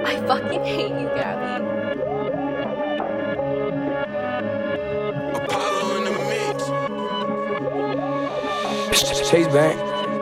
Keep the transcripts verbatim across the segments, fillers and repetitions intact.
I fucking hate you, Gabby. Apollo in the mix. Chase Bank.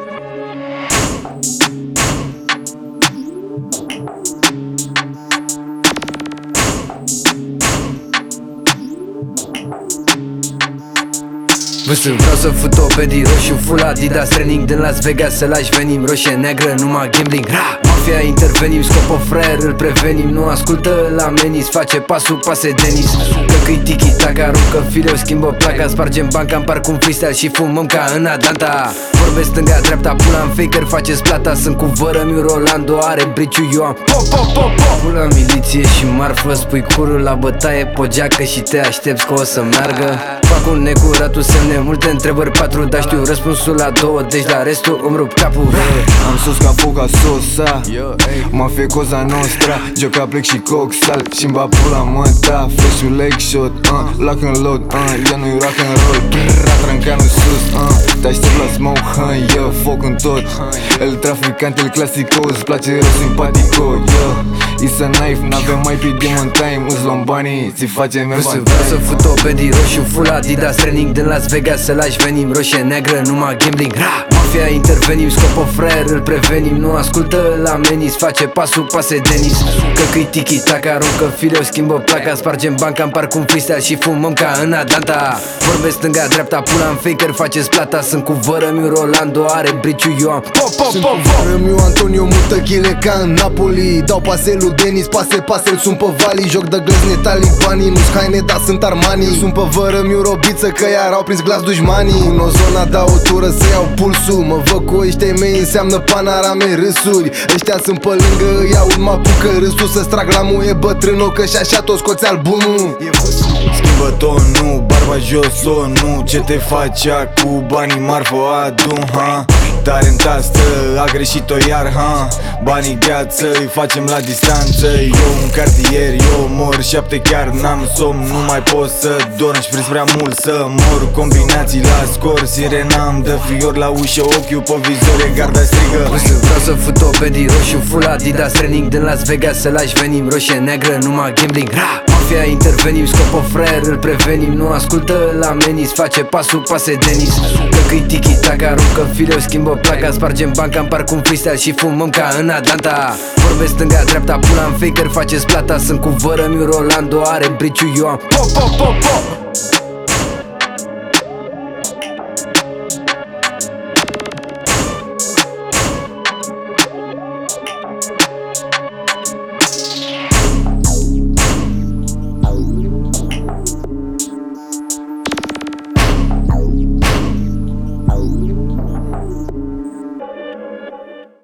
Vâsând vreau să fut o pedi roșu, full Adidas, training din Las Vegas, să lași venim, roșie neagră, numai gambling. Ra! Mafia intervenim, scopă fraier, îl prevenim. Nu ascultă la menis, face pasul, pase Denis. Că-i tiki-taka, aruncă fileu, schimbă placa. Spargem banca în parc un freestyle și fumăm ca în Adanta. Vorbesc stânga-dreapta, pula în faker, faceți plata. Sunt cu vărămiu, Rolando are briciu, eu am pop, pop, pop, pop. Pula miliție și marfă, spui curul la bătaie, pogeacă și te aștepți că o să meargă. Fac un necurat, tu semne, multe întrebări, patru, dar știu răspunsul la două, deci la restul îmi rup capul. Am sus ca foca sosa, mafia cosa nostra. Gioca plec și coc sal și-mi ba pula mă ta. Fresh-ul leg shot, uh, lock and load, uh, ea nu-i rock and roll. Ratrancanul sus, uh, te aștept la smoke, huh, yeah, foc în tot. El traficant, el clasico, îți place rău simpatico, yeah. It's a knife, n-avem mai pe demon time. Îți luăm banii, ți facem Vreau să, vreau să fut o pedi roșu, full Adidas, training din Las Vegas, să lași venim, roșie neagră, numai gambling. Ra! Mafia intervenim, scopă fraier, îl prevenim. Nu ascultă la menis, face pasul, pase Denis. Că-i tiki-taka, aruncă fileu, schimbă placa. Spargem banca în parc un freestyle și fumăm ca în Adanta. Vorbesc stânga-dreapta, pula în faker, faceți plata. Sunt cu vărămiu, Rolando are briciu, eu am pop, pop, Sunt pop, cu vărămiu, Antonio mută ghile ca în Napoli. Dau pase lui Denis, pase, pase, sunt pe Vali. Joc de glăzne talibanii, nu-s haine, dar sunt Armani. Sunt pe vărămiu robiță, că iar au prins glas dușmanii. În o zona da o tură să iau pulsul. Mă văd cu ăștia mei, înseamnă panorame, râsuri. Ăștia sunt pe lângă, îi aud, mă apucă râsul. Să-ți trag la muie bătrână, că și așa tot scoți albumul. Schimbă tonul, barba jos, o nu. Ce te faci cu banii marfă adun, ha? Tare în tastă, a greșit-o iar, ha? Banii gheață, îi facem la distanță. Eu un cartier, eu mor șapte, chiar n-am somn. Nu mai pot să dorm și prins prea mult să mor. Combinații la scor, sirena-mi dă fior la ușă, ochiul pe vizor, e garda strigă. Vreau să fut o pedi roșu, full Adidas, training din Las Vegas, să lași venim, roșie neagră, numai gambling. Ra! Mafia intervenim, scopă fraier, îl prevenim. Nu ascultă la menis, face pasul, pase Denis. Că-i tiki-taka, aruncă fileu, schimbă placa. Spargem banca în parc un freestyle și fumăm ca în Adanta. Vorbesc stânga-dreapta, pula în faker, faceți plata. Sunt cu vărămiu, Rolando are briciu, eu am pop, pop, pop, pop.